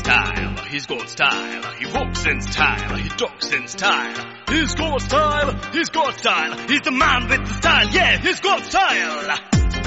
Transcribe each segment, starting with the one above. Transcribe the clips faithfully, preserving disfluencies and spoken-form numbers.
style, he's got style. He walks in style, he talks in style. He's got style, he's got style. He's the man with the style, yeah, he's got style.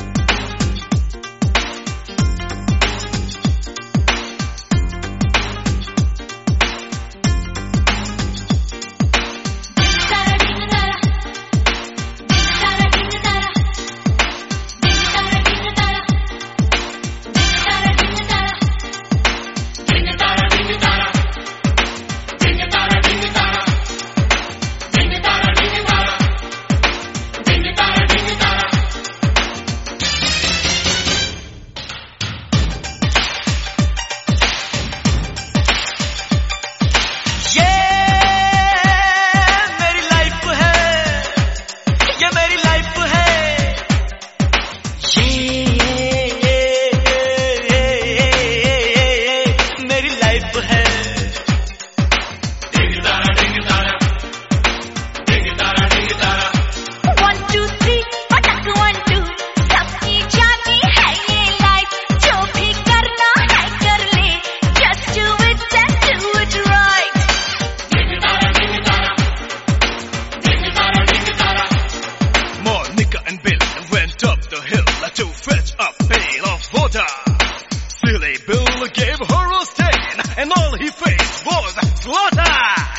To fetch a pail of water, silly Bill gave her a stain, and all he faced was slaughter.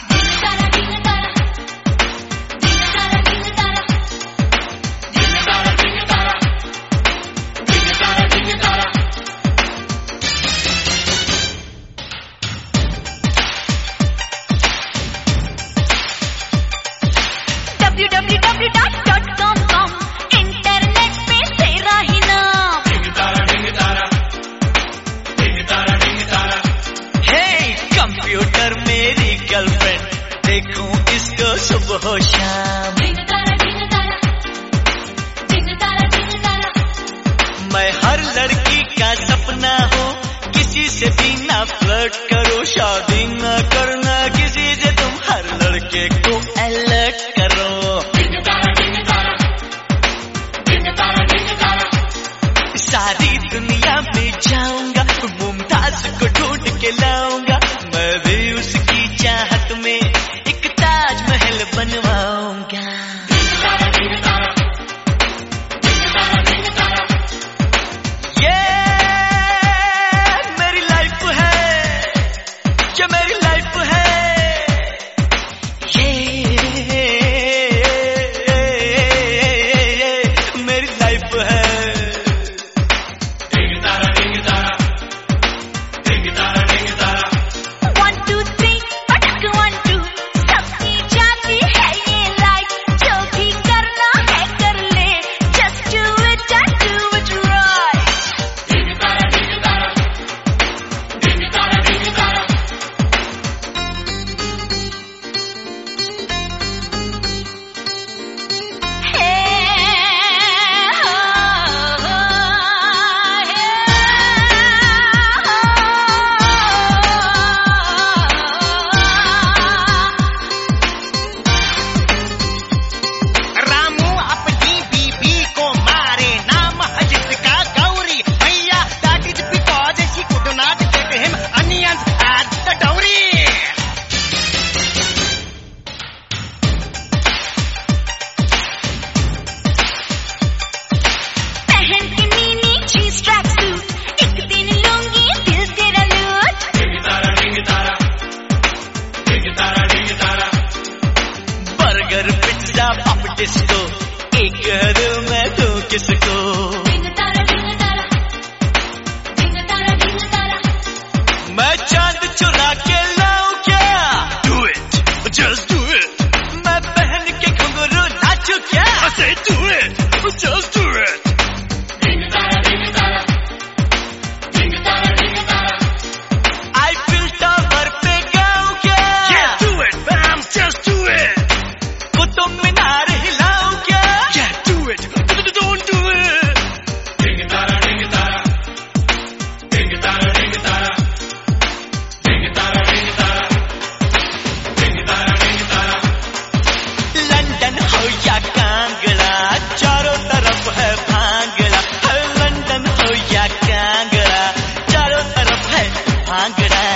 w w w dot com com internet पे तेरा ही नाम। हे computer मेरी girlfriend, देखूं इसको सुबह शाम। मैं हर लड़की का सपना हूँ, किसी से भी ना फ्लर्ट करो, शादी ना करना किसी से, तुम हर लड़के को अलर्ट करो। सारी दुनिया में जाऊंगा, मुमताज को ढूंढ के लाऊंगा, मैं भी उसकी चाहत में एक ताजमहल बनवाऊंगा। ये मेरी लाइफ है, ये मेरी लाइफ है, ये मेरी लाइफ है। बर्गर पिज्जा पप डिस्को, एक दिल में दो किसको। मैं चांद चुरा के लाऊं क्या? Do it, just do it. मैं पहन के घुंघरू नाचूं क्या? I say do it, just do it. Eiffel tower पे गाऊं क्या? Yeah, do it, bam, just do it. Qutub Minar हिलाऊं क्या? Yeah, do it, don't do it. Ding tara, ding tara, ding tara, ding tara, ding tara, ding tara, ding tara, ding tara। London हो या कांगड़ा, चारों तरफ है भांगड़ा। हर London हो या कांगड़ा, चारों तरफ है भांगड़ा।